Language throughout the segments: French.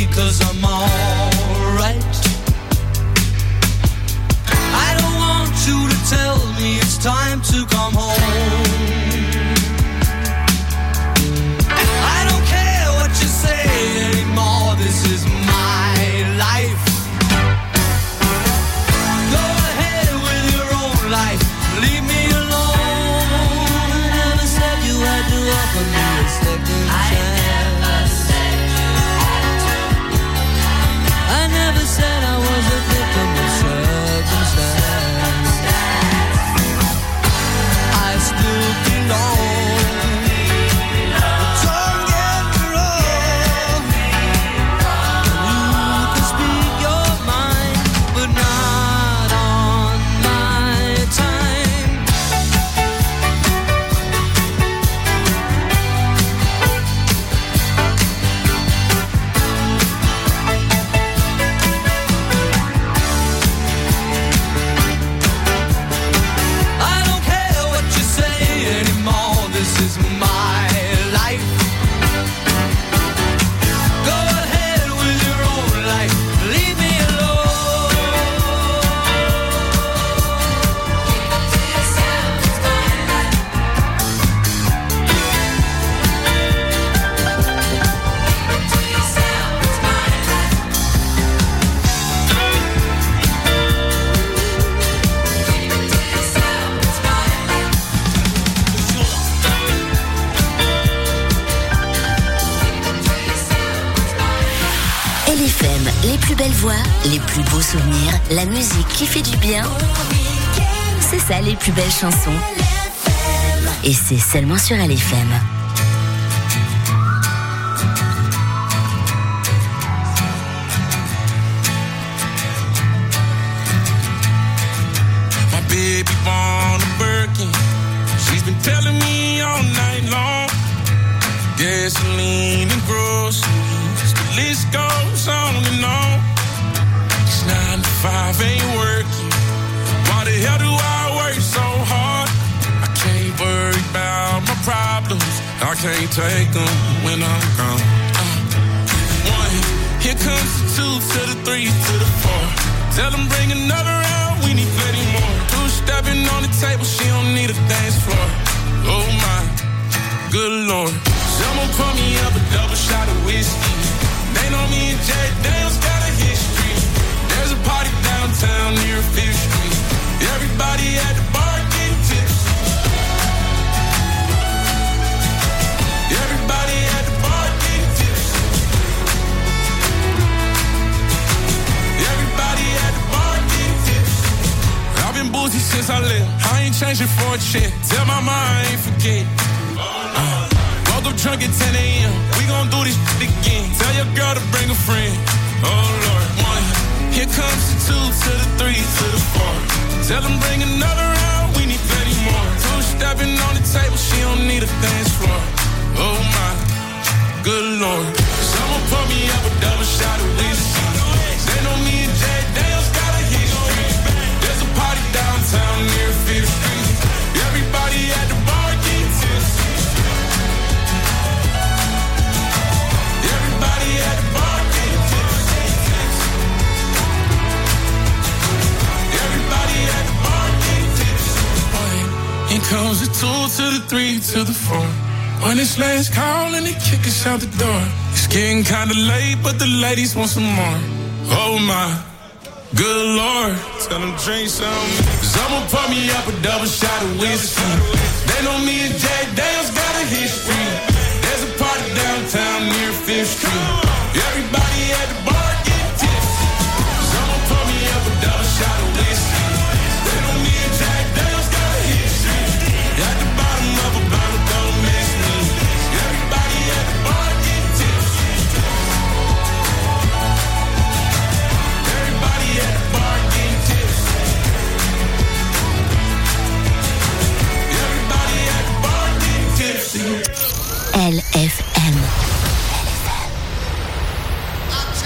me 'cause I'm alright. I don't want you to tell me it's time to come home. I don't care what you say anymore, this is my life. Go ahead with your own life, leave me alone. I never said you had to offer me a second chance. I never said I was a victim of circumstance. I still belong. Don't get me wrong. You can speak your mind, but not on my time. I don't care what you say anymore, this is my life. Go ahead with your own life, leave me LFM, les plus belles voix, les plus beaux souvenirs, la musique qui fait du bien. C'est ça, les plus belles chansons. Et c'est seulement sur LFM. My baby born a Birkin. She's been telling me all night long. Gasoline and groceries, the list goes on and on. It's 9 to 5, ain't working. Why the hell do I work so hard? I can't worry about my problems. I can't take them when I'm gone. 1, here comes the 2 to the 3 to the 4. Tell them bring another round, we need plenty more. 2 stepping on the table, she don't need a dance floor. Oh my, good Lord. Someone pour me up a double shot of whiskey. They know me and Jack Daniels got a history. There's a party downtown near 5th Street. Everybody at the bar getting tipsy. Everybody at the bar getting tipsy. Everybody at the bar getting tipsy. I've been boozy since I left. I ain't changing for a check. Tell my mom I ain't forget. Woke up drunk at 10 a.m. We gon' do this shit again. Tell your girl to bring a friend. Oh Lord. 1, here comes the 2 to the 3 to the 4. Tell them bring another round, we need plenty more. 2 stepping on the table, she don't need a dance floor. Oh my, good Lord. Someone pour me up a double shot of whiskey. They know me and Jack Daniels got a history. There's a party downtown near 5th Street. Everybody at the bar getting tipsy. Everybody at the bar getting tipsy. Everybody at the bar getting tipsy. Here comes the 2 to the 3 to the 4. When it's last call and they kick us out the door. It's getting kinda late, but the ladies want some more. Oh my, good Lord. Tell them drink some. Someone pour me up a double shot of whiskey. They know me and Jack Daniels got a history. There's a party downtown near 5th Street. Everybody at the bar getting tipsy. Someone pour me up a double shot of whiskey. They know me and Jack Daniels got a history. At the bottom of a bottle, don't miss me. Everybody at the bar getting tipsy. Everybody at the bar getting tipsy. Everybody at the bar getting tipsy. LFM.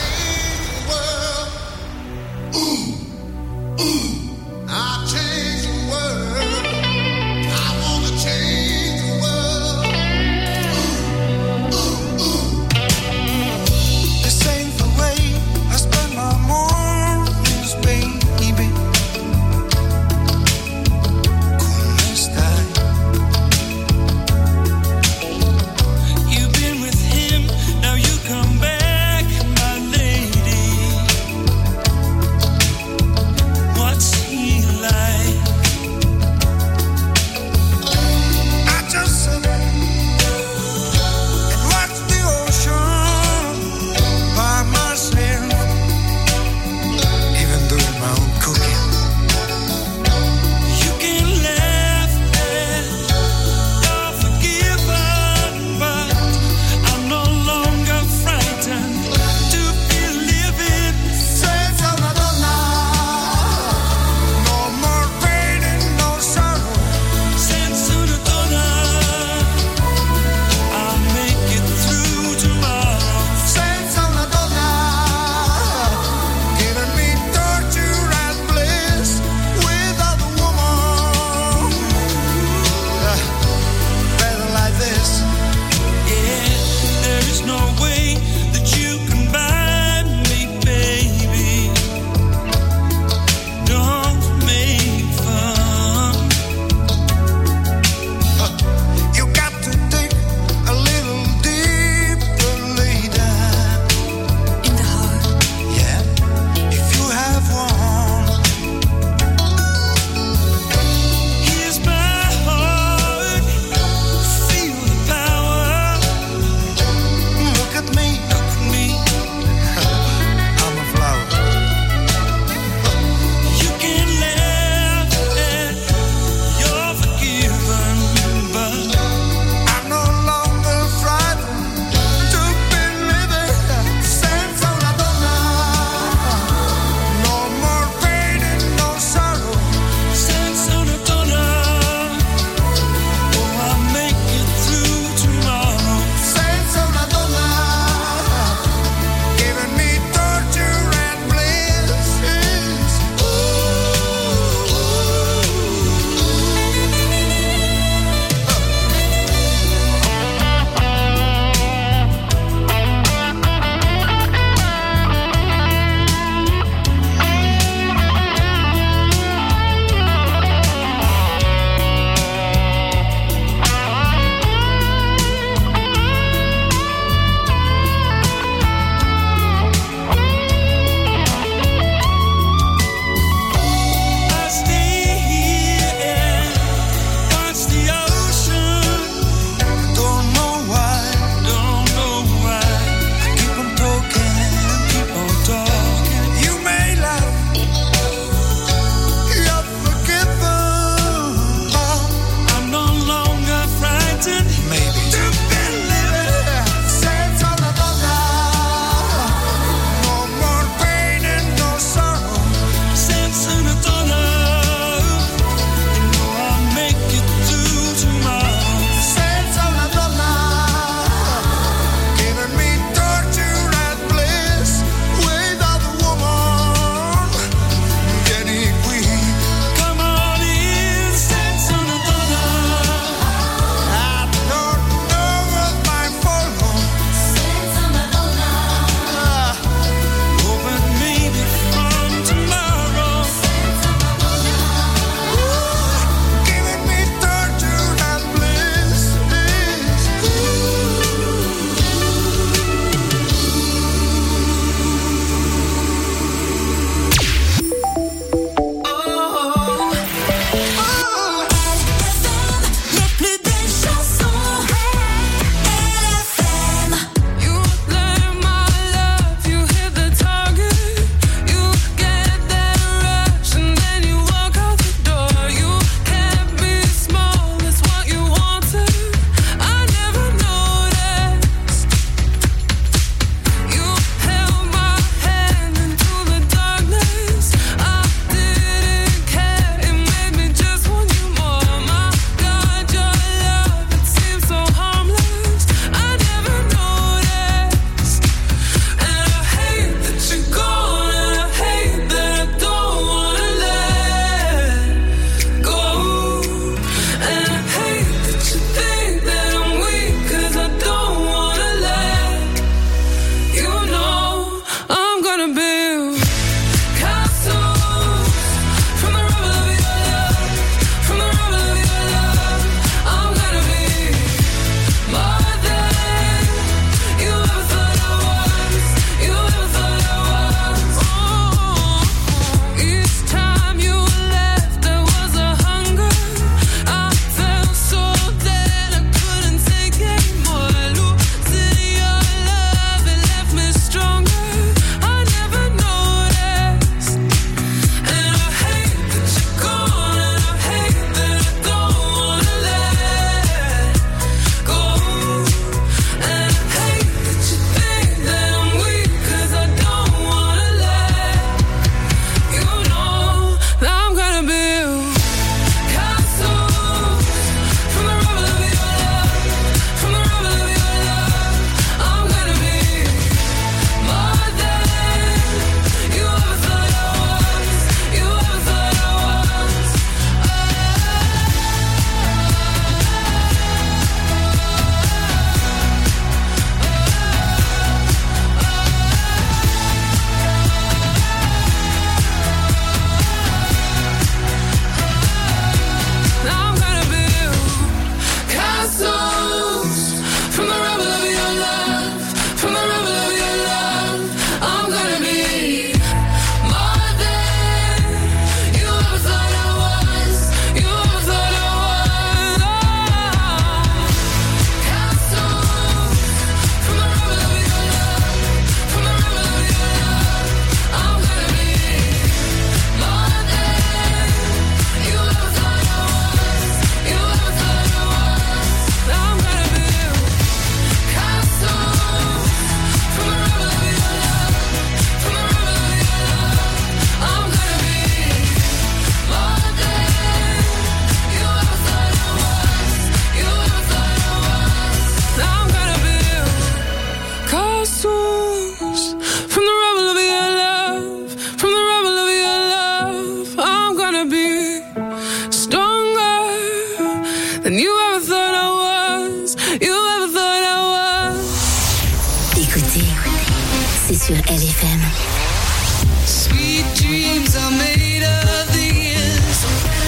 sur LFM. Sweet dreams are made of these.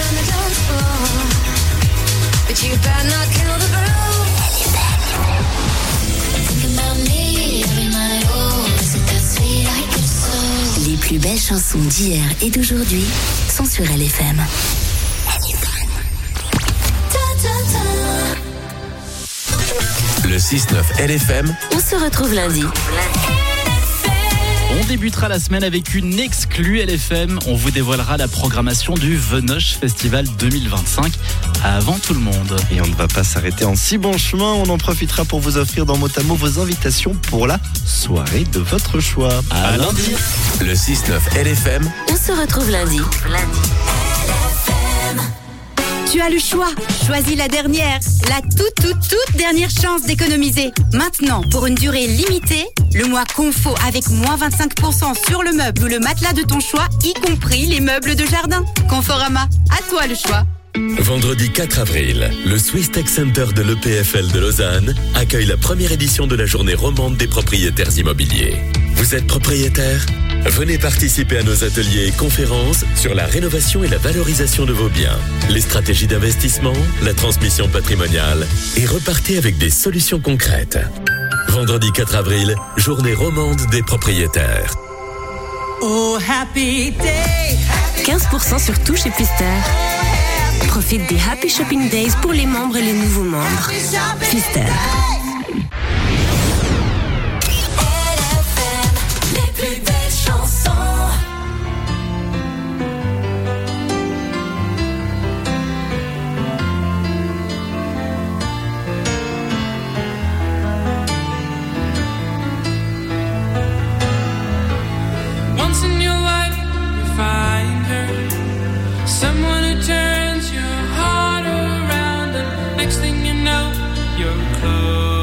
But you better not kill the groove. Think about me every night. Oh, is it that sweet I get so. Les plus belles chansons d'hier et d'aujourd'hui sont sur LFM. Le 6-9 LFM. On se retrouve lundi. On débutera la semaine avec une exclue LFM. On vous dévoilera la programmation du Venoche Festival 2025 avant tout le monde. Et on ne va pas s'arrêter en si bon chemin. On en profitera pour vous offrir dans Motamo vos invitations pour la soirée de votre choix. À lundi. Le 6-9 LFM. On se retrouve lundi. Tu as le choix. Choisis la dernière, la toute dernière chance d'économiser. Maintenant, pour une durée limitée, le mois Confo avec moins 25% sur le meuble ou le matelas de ton choix, y compris les meubles de jardin. Conforama, à toi le choix. Vendredi 4 avril, le Swiss Tech Center de l'EPFL de Lausanne accueille la première édition de la journée romande des propriétaires immobiliers. Vous êtes propriétaire ? Venez participer à nos ateliers et conférences sur la rénovation et la valorisation de vos biens, les stratégies d'investissement, la transmission patrimoniale et repartez avec des solutions concrètes. Vendredi 4 avril, journée romande des propriétaires. Oh, happy day. 15% sur tout chez Pfister. Profite des Happy Shopping Days pour les membres et les nouveaux membres. Pfister. Once in your life, you find her, someone who turns your heart around, and next thing you know, you're close.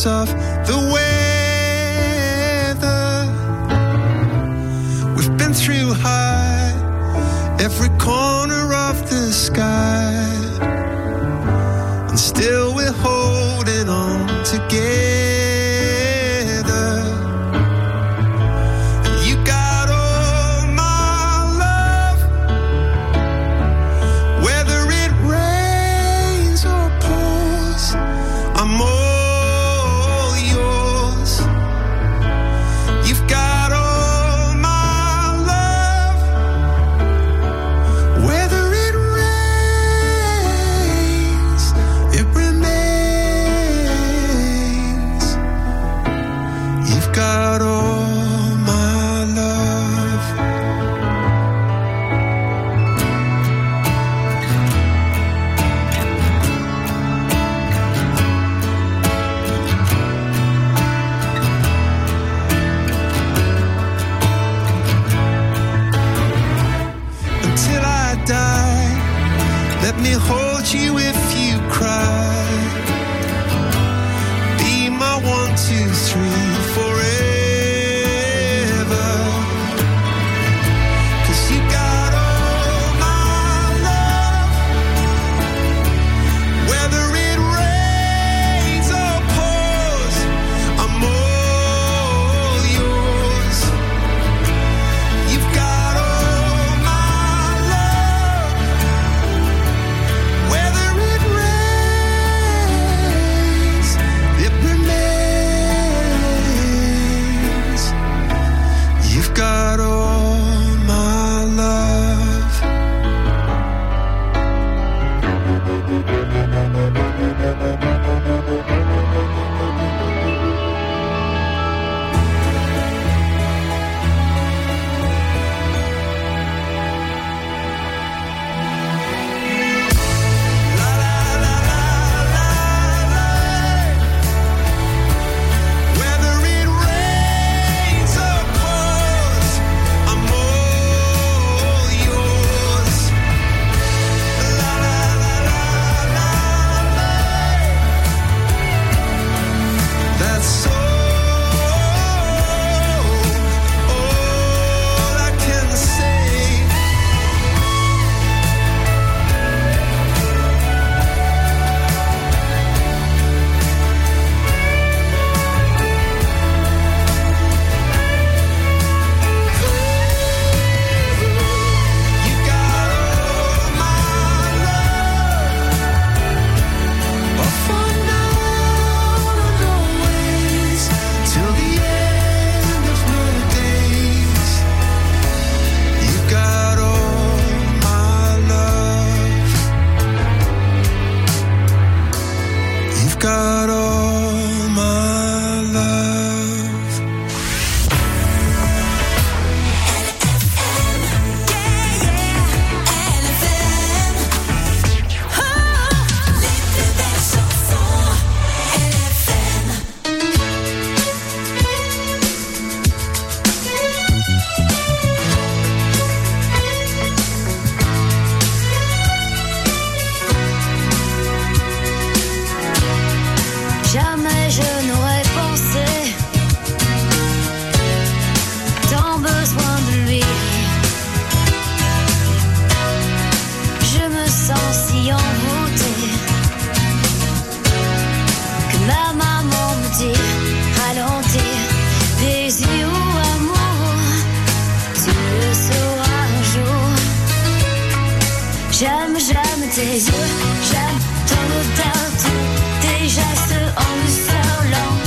because of the weather. We've been through high, every corner of the sky, and still we're holding on together. And you got all my love, whether it rains or pours, I'm all yours. You've got all my love, whether it rains, it remains. You've got all my love. Until I die, let me hold you if you cry. Be my 1, 2, 3 forever. 'Cause you got all my love, whether it rains or pours, I'm all yours. You've got all my love, whether it rains, it remains. You've got all my love. Whether it rains or pours, I'm all yours. La la la la la la. That's all I can say. You got all my love, but for now and always, till the end of my days. You got all my love. You've got all my love. Jamais je n'aurais pensé tant besoin de lui. Je me sens si envoûtée que ma maman me dit ralentir. Désir ou amour, tu le sauras un jour. J'aime tes yeux, j'aime ton odeur, tes gestes en douceur lente.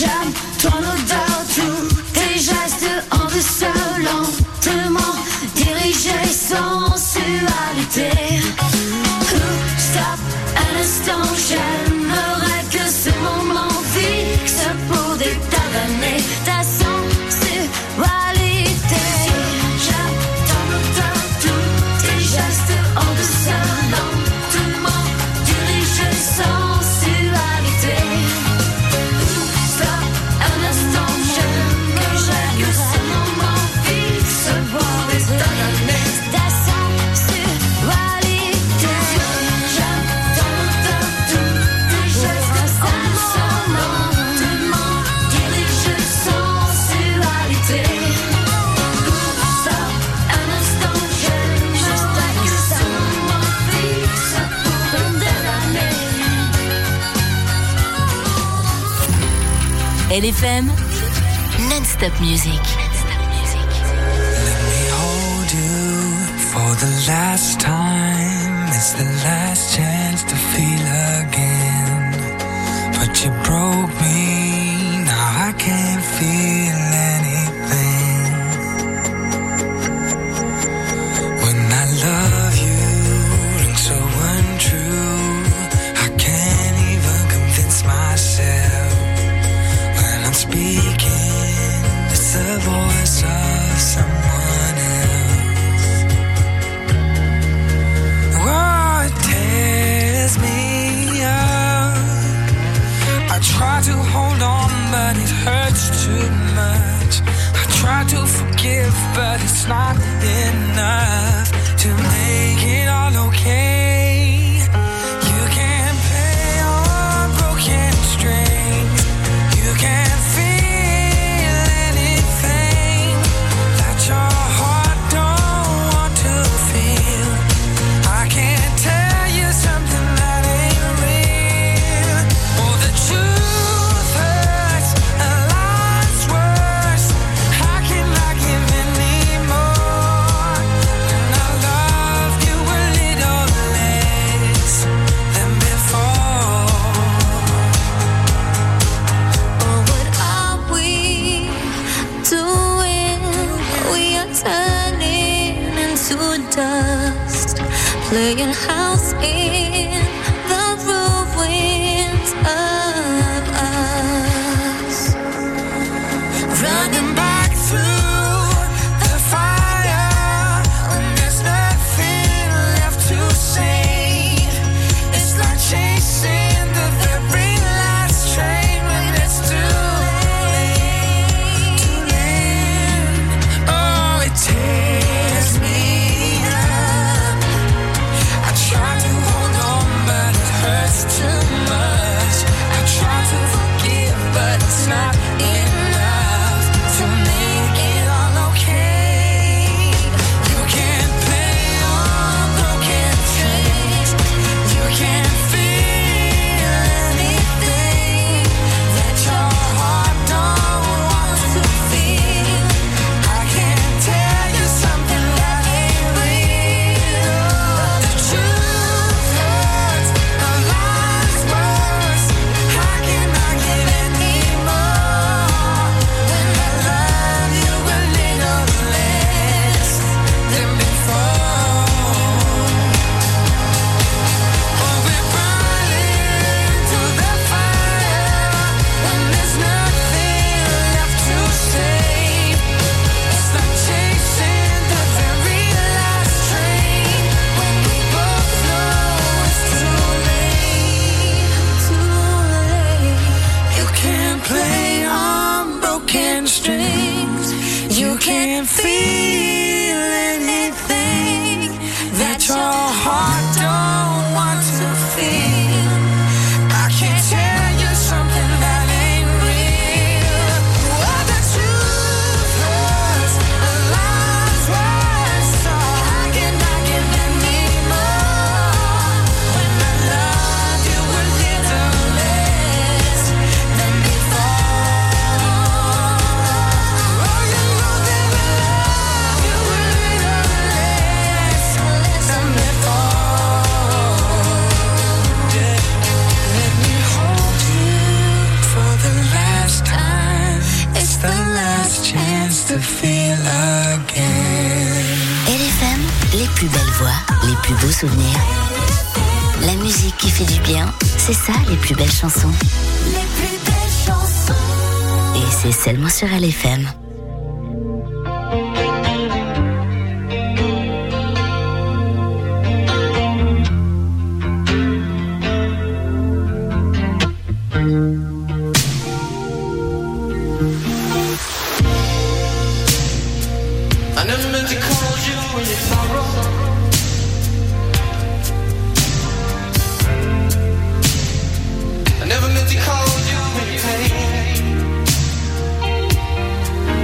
J'aime ton odeur, tous tes gestes en douceur, lentement dirigés, sensualité. Stop un instant, j'aimerais que ce moment fixe pour des tas d'années ta sensualité. J'aime ton odeur, tous tes gestes en douceur, lentement dirigés, sensualité. Stop un instant, j'aimerais que ce moment fixe pour des tas d'années ta sensualité. J'aime ton odeur, tous tes gestes en douceur, lentement dirigés, sensualité. Stop un instant, j'aimerais que ce moment fixe pour des années. LFM, non-stop music. Let me hold you for the last time. It's the last chance to feel again. But you broke me, now I can't feel anything. When I love you, rings so untrue. I can't even convince myself. When I'm speaking, it's the voice of someone else. Oh, it tears me up. I try to hold on, but it hurts too much. I try to forgive, but it's not enough to make it all okay. You can't play on broken strings. You can't feel anything that your heart don't want to feel. I can't tell you something that ain't real. Oh, the truth hurts, and life's worse. How can I give anymore? And I love you a little less than before. Oh, what are we doing? We are turning into dust, playing house in the ruins of us. Running back through the fire when there's nothing left to say. It's like chasing the very last train when it's too late. Too late. Oh, it tears me up. I try to hold on, but to feel again. LFM, les plus belles voix, les plus beaux souvenirs. La musique qui fait du bien, c'est ça les plus belles chansons. Les plus belles chansons. Et c'est seulement sur LFM. I never meant to call you when you sorrow. I never meant to call you when you pain.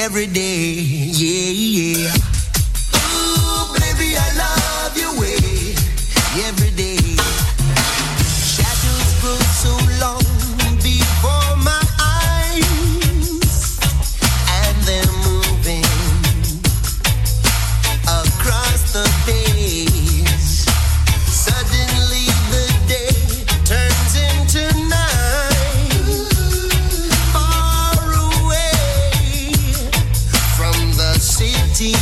every day. Yeah, yeah. Ooh, baby, I love your way every day. Shadows grow so long before my eyes, and they're moving across the days. Suddenly the day turns into night, far away from the city.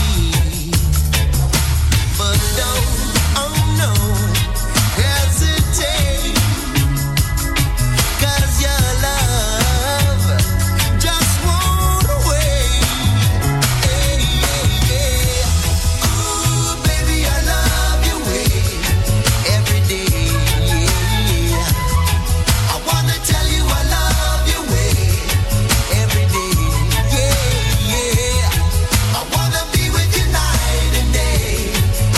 But don't, oh no, hesitate, 'cause your love just won't wait. Hey, yeah, yeah. Ooh, baby, I love your way every day. Yeah. I wanna tell you I love your way every day. Yeah, yeah. I wanna be with you night and day.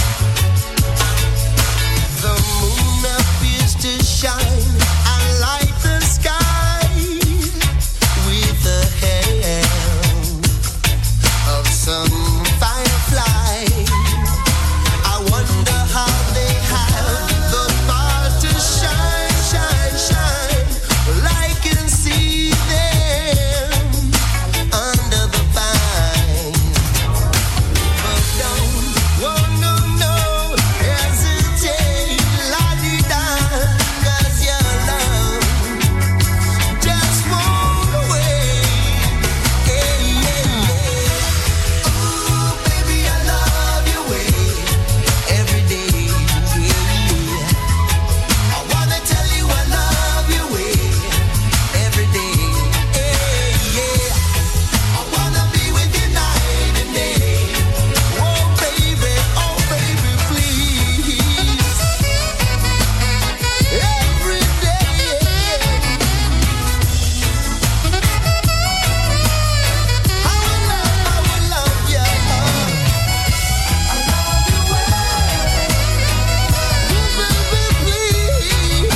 The moon appears to shine and light the sky with the help of some firefly. I wonder how they have the power to shine, shine, shine. Well, I can see them under the pine. But don't, oh no, no, hesitate, la-di-da, 'cause your love just won't wait. Yeah, yeah, yeah. Ooh, baby, I love your way every day. Yeah. I wanna tell you I love your way every day. Yeah, yeah. I wanna be with you night and day. Oh baby, please. Every day. I will love you. I love you well. Baby, please.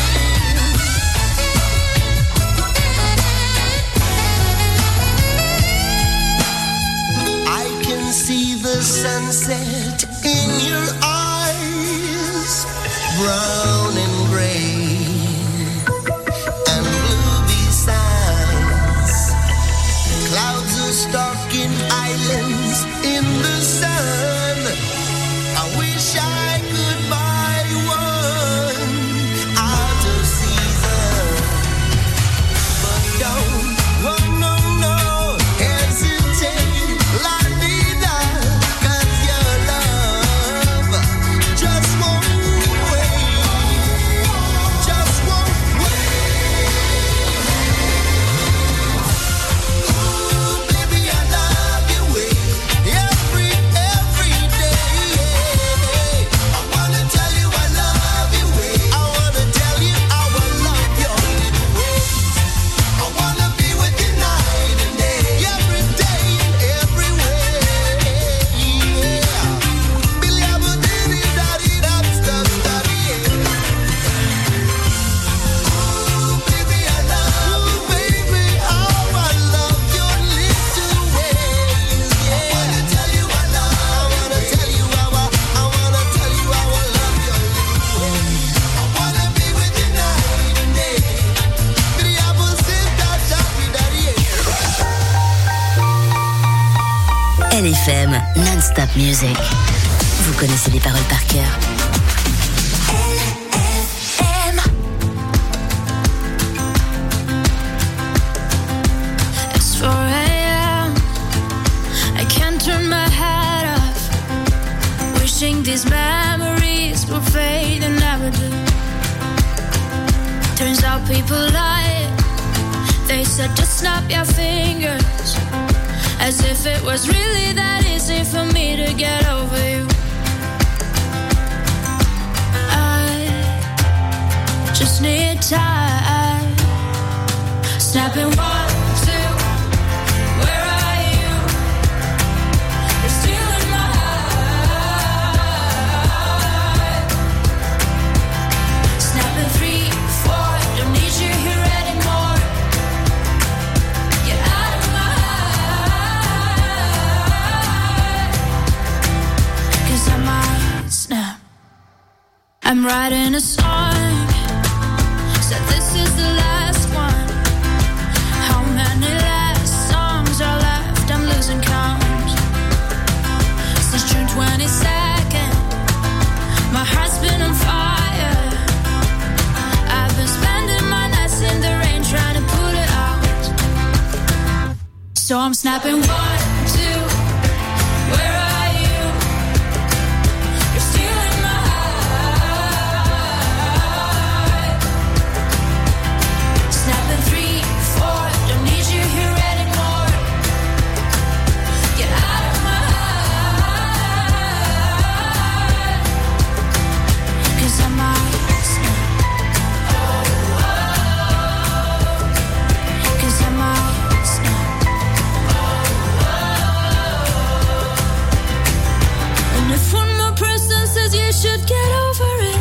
I can see the sunset in your eyes, brown and gray and blue besides. Clouds are stalking islands in the sun. I wish I could buy one out of season. But don't, oh no, no, hesitate, la-di-da, 'cause your love just won't wait, just won't wait. Ooh, baby, I love your way every day. I wanna tell you I love your way. I wanna tell you I will love your ways. I wanna be with you night and day, every day and every way. Yeah. Billy, I will do-di-da-di-da-sta-sta-di. Ooh, baby, I love you, baby. How I love your little ways. Yeah. I wanna tell you I love. I wanna tell you how I wanna tell you how I love your little ways. I wanna be with you night and day. Billy, I will sit-da-da-di-da-di. LFM Non-Stop Music. Vous connaissez les paroles par cœur. It's 4 a.m. I can't turn my head off. Wishing these memories will fade and never do. Turns out people lie. They said just snap your fingers, as if it was really that easy for me to get over you. I just need time. Snapping 1, 2. Where are you? You're still in my heart. Snapping 3, 4. Don't need you here anymore. Get out of my writing a song. Said this is the last one. How many last songs are left? I'm losing count. Since June 22nd, my heart's been on fire. I've been spending my nights in the rain trying to put it out. So I'm snapping 1, 2. Where are you? You're stealing my heart. Snapping 3, 4. Don't need you here anymore. Get out of my heart. 'Cause I might snap. 'Cause I might snap. And if one more person says you should get over it,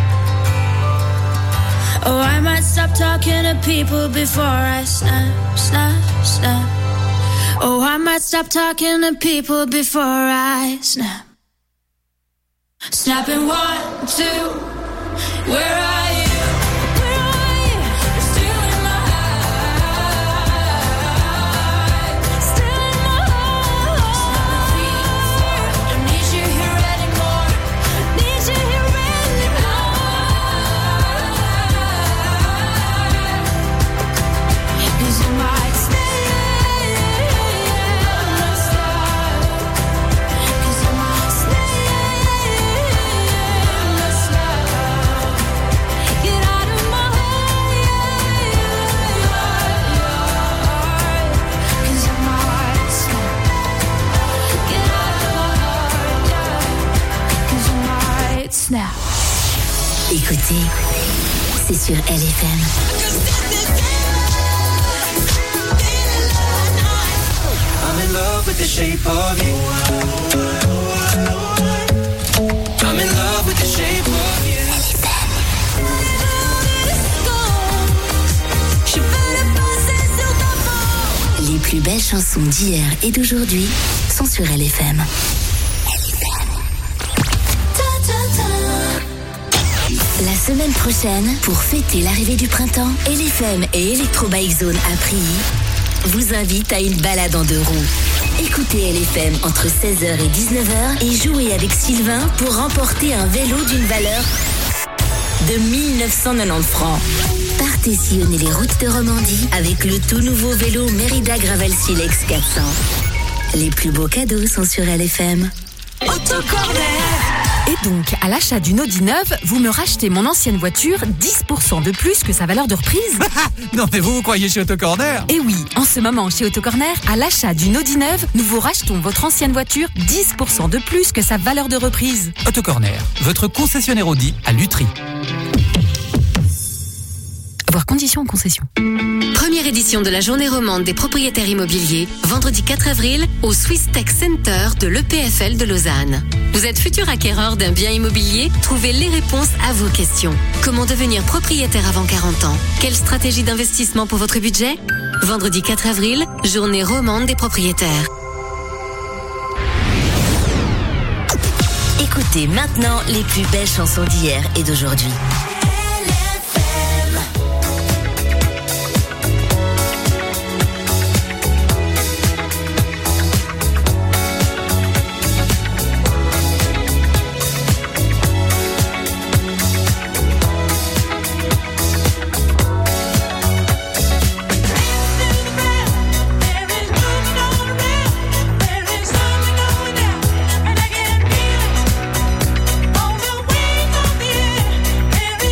oh, I might stop talking to people before I snap, snap, snap. Oh, I might stop talking to people before I snap. Snapping 1, 2. Where are you? Where are you? You're stealing my heart. Stealing my heart. 3, 4. Don't need you here anymore. Need you here anymore. 'Cause I might stay. 'Cause I might stay. Get out of my heart. 'Cause I might snap. Get out of my heart. 'Cause I might snap. Écoutez, c'est sur LFM. I'm in love with the shape of you. I'm in love with the shape of you. Les plus belles chansons d'hier et d'aujourd'hui sont sur LFM. La semaine prochaine, pour fêter l'arrivée du printemps, LFM et Electro Bike Zone à Prilly vous invitent à une balade en 2 roues. Écoutez LFM entre 16h et 19h et jouez avec Sylvain pour remporter un vélo d'une valeur de 1990 francs. Partez sillonner les routes de Romandie avec le tout nouveau vélo Merida Gravel Silex 400. Les plus beaux cadeaux sont sur LFM. Et donc, à l'achat d'une Audi neuve, vous me rachetez mon ancienne voiture 10% de plus que sa valeur de reprise. Non mais vous croyez chez Autocorner? Et oui, en ce moment chez Autocorner, à l'achat d'une Audi neuve, nous vous rachetons votre ancienne voiture 10% de plus que sa valeur de reprise. Autocorner, votre concessionnaire Audi à Lutry. Voir conditions en concession. Première édition de la journée romande des propriétaires immobiliers, vendredi 4 avril, au Swiss Tech Center de l'EPFL de Lausanne. Vous êtes futur acquéreur d'un bien immobilier? Trouvez les réponses à vos questions. Comment devenir propriétaire avant 40 ans? Quelle stratégie d'investissement pour votre budget? Vendredi 4 avril, journée romande des propriétaires. Écoutez maintenant les plus belles chansons d'hier et d'aujourd'hui. There is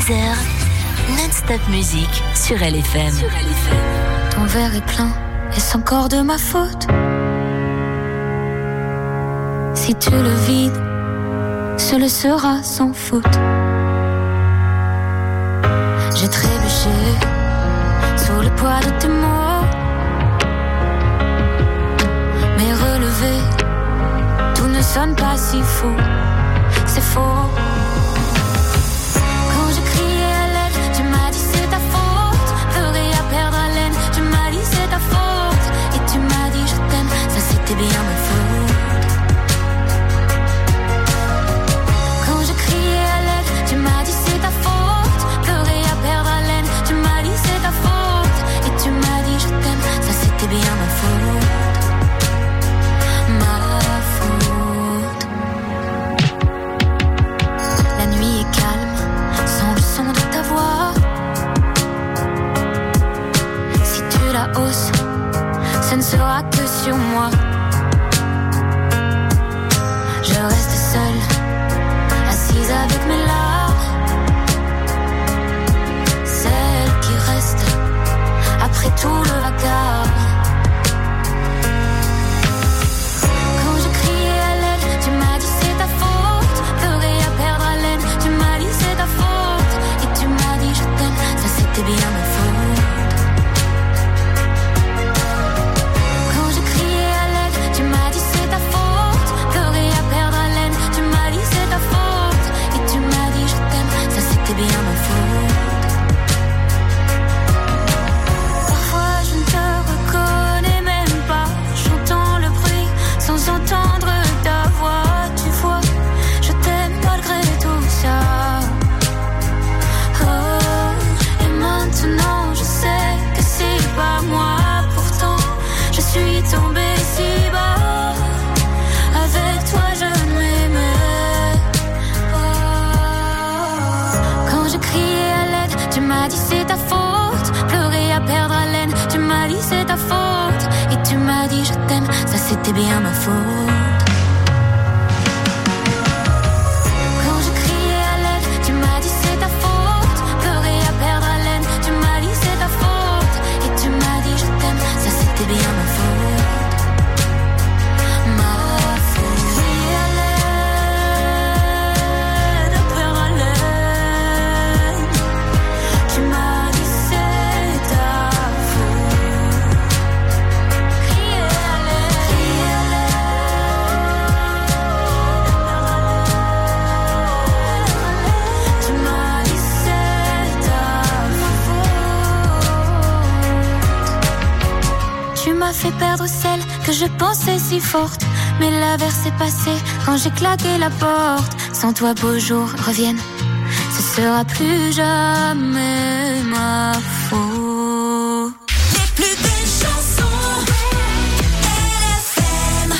6h, non-stop musique sur LFM. Ton verre est plein, est-ce encore de ma faute? Si tu le vides, ce le sera sans faute. J'ai trébuché sous le poids de tes mots, mais relevé, tout ne sonne pas si faux. C'est faux. Quand j'ai crié à l'aide, tu m'as dit c'est ta faute. Pleurer à perdre haleine, tu m'as dit c'est ta faute. Et tu m'as dit je t'aime, ça c'était bien ma faute. Quand j'ai crié à l'aide, tu m'as dit c'est ta faute. Pleurer à perdre haleine, tu m'as dit c'est ta faute. Et tu m'as dit je t'aime, ça c'était bien ma faute. Ma faute. La nuit est calme, sans le son de ta voix. Si tu la hausses, ce ne sera que sur moi. Je reste seule, assise avec mes larmes. Celle qui reste après tout le vacarme. Quand j'ai crié à l'aide, tu m'as dit c'est ta faute. Pleurer à perdre haleine, tu m'as dit c'est ta faute. Et tu m'as dit je t'aime, ça c'était bien ma faute. Quand j'ai crié à l'aide, tu m'as dit c'est ta faute. Pleurer à perdre haleine, tu m'as dit c'est ta faute. Et tu m'as dit je t'aime, ça c'était bien ma faute. Parfois je ne te reconnais même pas. J'entends le bruit sans entendre ta voix. Tu vois, je t'aime malgré tout ça. Oh, et maintenant je sais que c'est pas moi. Pourtant je suis tombée si bas. Avec toi je ne m'aimais pas. Quand je criais à l'aide, tu m'as dit c'est ta faute. Pleurer à perdre haleine, tu m'as dit c'est ta faute. Et tu m'as dit je t'aime, ça c'était bien ma faute. Quand je criais à l'aide, tu m'as dit c'est ta faute. Pleurer à perdre haleine, tu m'as dit c'est ta faute. Et tu m'as dit je t'aime, ça c'était bien ma faute. Ma faute. Crier à l'aide, à perdre haleine, tu m'as dit c'est ta faute. Crier à l'aide, tu m'as dit c'est ta faute. Tu m'as fait perdre celle que je pensais si forte. Mais l'averse est passée quand j'ai claqué la porte. Sans toi beaux jours reviennent, ce sera plus jamais ma faute. Les plus belles chansons LFM.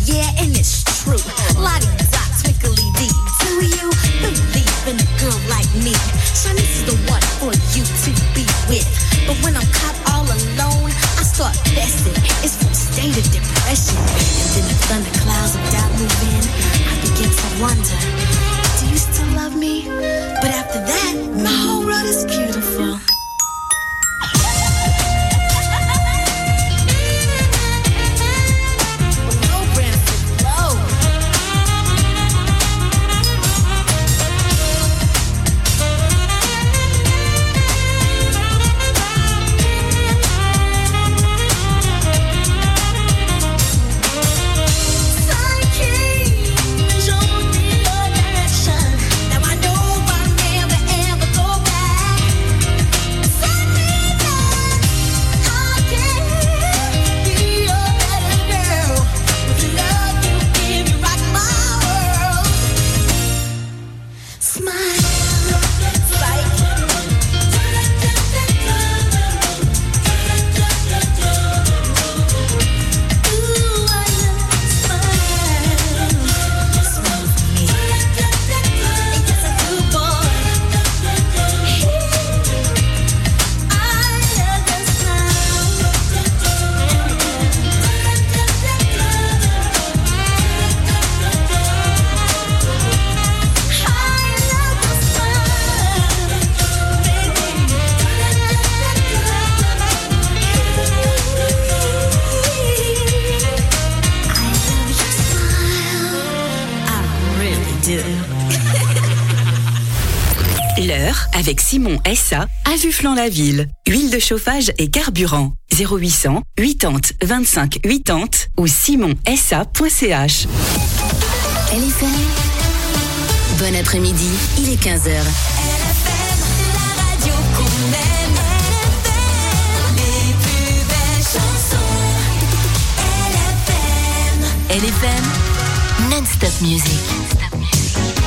yeah, and it's true. La-di-da, twinkly dee. Do you believe in a girl like me? Shanice is the one for you to be with. But when I'm caught all alone, I start fessing. It's from a state of depression. And then the thunderclouds of doubt move in. I begin to wonder, do you still love me? But after that, my whole world is beautiful. L'heure avec Simon SA à Vufflan-la-Ville. Huile de chauffage et carburant. 0800 80 25 80 ou simonsa.ch. LFM. Bon après-midi, il est 15h. LFM, non-stop music.